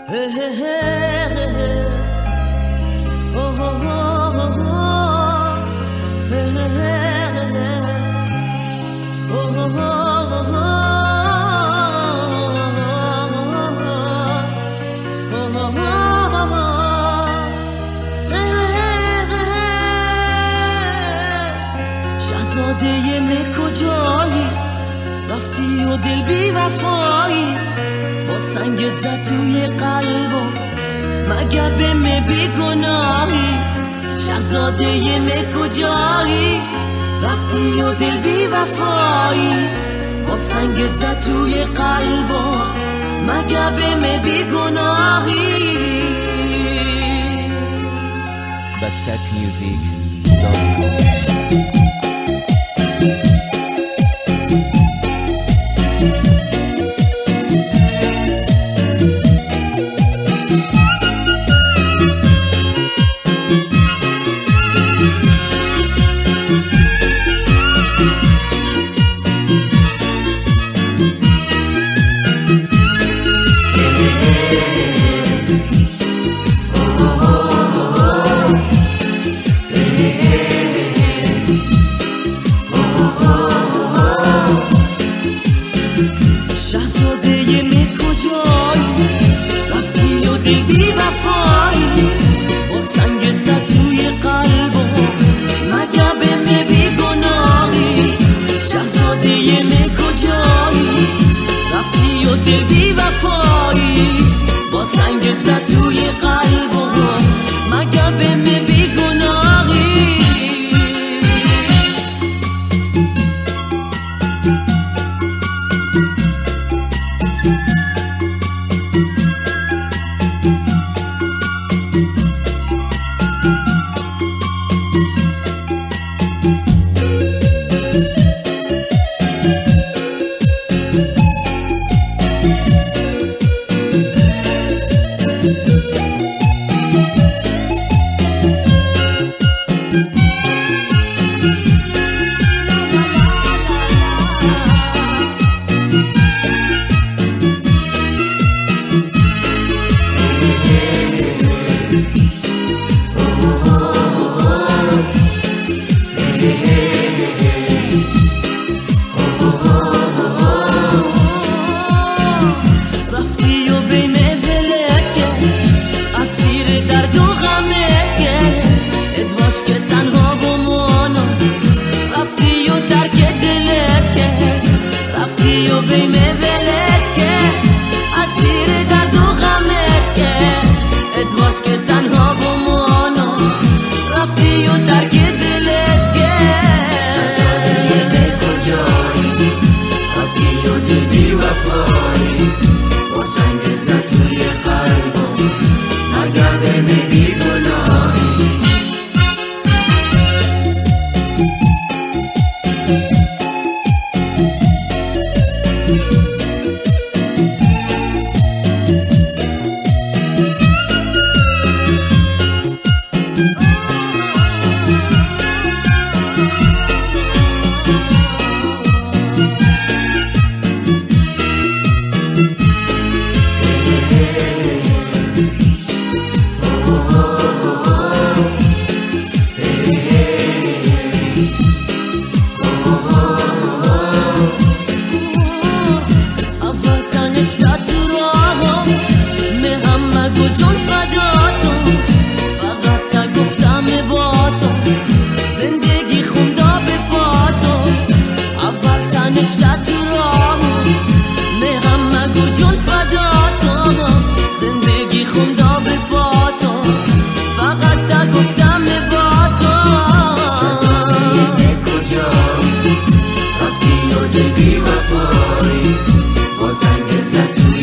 شهزاده می کجایی رفتی و دل بی وفایی با سنگت زد توی قلبم مگه به می بی گناهی شهزاده می کجایی رفتی و دل بی وفایی با سنگت زد توی قلبم مگه به می بی گناهی bastakmusic.com شهزاده می کجایی رفتی و دل بی وفایی با سنگت زد توی قلبم مگه به می بی گناهی شهزاده می کجایی رفتی و دل بی وفایی با سنگت زد توی قلبم مگه به می بی گناهی رفتی و بین ولت که اسیر درد و غمت که ادواش که تنها بمانم رفتی و ترک دلت که رفتی و بین ولت که اسیر درد و غمت که ادواش که تنها بمانم رفتی و ترک دلت که شهزاده می کجایی رفتی و دل بی وفایی با سنگت زد توی قلبم مگه به می بی گناهی جون فداتم فقط تا گفتم با تو زندگی خوندا به پاتم اول تنشتا تو راهم نه هم مگو جون فداتم زندگی خوندا به پاتم فقط تا گفتم با تو شهزاده می کجایی رفتی و دل بی وفایی با سنگت زد توی